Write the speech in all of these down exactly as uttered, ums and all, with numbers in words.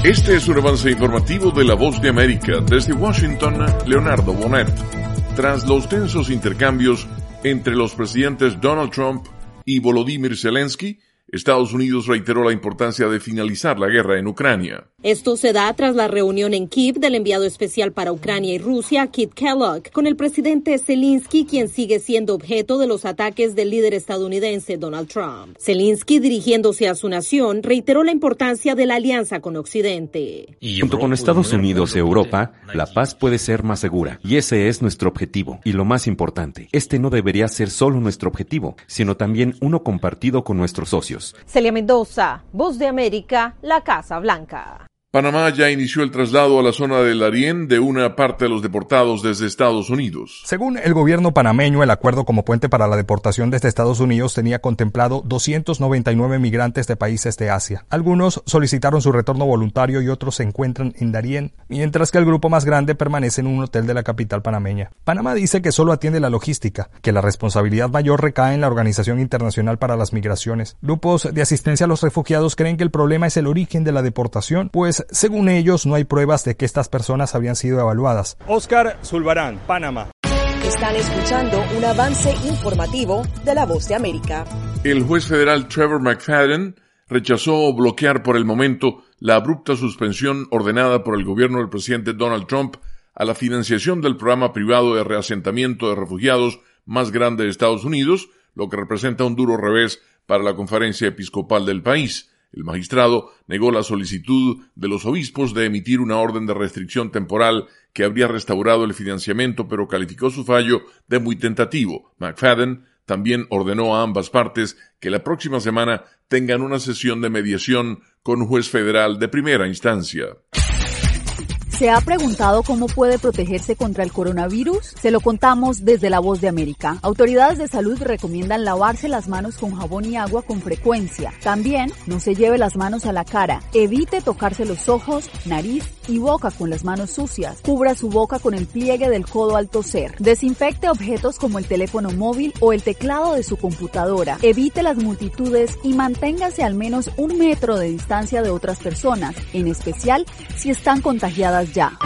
Este es un avance informativo de La Voz de América. Desde Washington, Leonardo Bonet. Tras los tensos intercambios entre los presidentes Donald Trump y Volodymyr Zelensky, Estados Unidos reiteró la importancia de finalizar la guerra en Ucrania. Esto se da tras la reunión en Kiev del enviado especial para Ucrania y Rusia, Kit Kellogg, con el presidente Zelensky, quien sigue siendo objeto de los ataques del líder estadounidense Donald Trump. Zelensky, dirigiéndose a su nación, reiteró la importancia de la alianza con Occidente. Junto con Estados Unidos y Europa, la paz puede ser más segura, y ese es nuestro objetivo. Y lo más importante, este no debería ser solo nuestro objetivo, sino también uno compartido con nuestros socios. Celia Mendoza, Voz de América, la Casa Blanca. Panamá ya inició el traslado a la zona del Darién de una parte de los deportados desde Estados Unidos. Según el gobierno panameño, el acuerdo como puente para la deportación desde Estados Unidos tenía contemplado doscientos noventa y nueve migrantes de países de Asia. Algunos solicitaron su retorno voluntario y otros se encuentran en Darién, mientras que el grupo más grande permanece en un hotel de la capital panameña. Panamá dice que solo atiende la logística, que la responsabilidad mayor recae en la Organización Internacional para las Migraciones. Grupos de asistencia a los refugiados creen que el problema es el origen de la deportación, pues según ellos, no hay pruebas de que estas personas habían sido evaluadas. Oscar Zulbarán, Panamá. Están escuchando un avance informativo de La Voz de América. El juez federal Trevor McFadden rechazó bloquear por el momento la abrupta suspensión ordenada por el gobierno del presidente Donald Trump a la financiación del programa privado de reasentamiento de refugiados más grande de Estados Unidos, lo que representa un duro revés para la conferencia episcopal del país. El magistrado negó la solicitud de los obispos de emitir una orden de restricción temporal que habría restaurado el financiamiento, pero calificó su fallo de muy tentativo. McFadden también ordenó a ambas partes que la próxima semana tengan una sesión de mediación con un juez federal de primera instancia. ¿Se ha preguntado cómo puede protegerse contra el coronavirus? Se lo contamos desde La Voz de América. Autoridades de salud recomiendan lavarse las manos con jabón y agua con frecuencia. También no se lleve las manos a la cara. Evite tocarse los ojos, nariz y boca con las manos sucias. Cubra su boca con el pliegue del codo al toser. Desinfecte objetos como el teléfono móvil o el teclado de su computadora. Evite las multitudes y manténgase al menos un metro de distancia de otras personas, en especial si están contagiadas ya.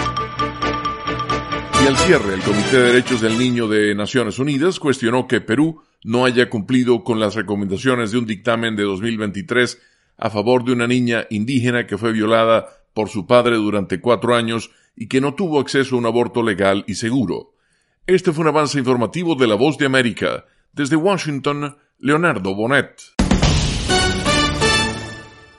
Y al cierre, el Comité de Derechos del Niño de Naciones Unidas cuestionó que Perú no haya cumplido con las recomendaciones de un dictamen de dos mil veintitrés a favor de una niña indígena que fue violada por su padre durante cuatro años y que no tuvo acceso a un aborto legal y seguro. Este fue un avance informativo de La Voz de América. Desde Washington, Leonardo Bonet.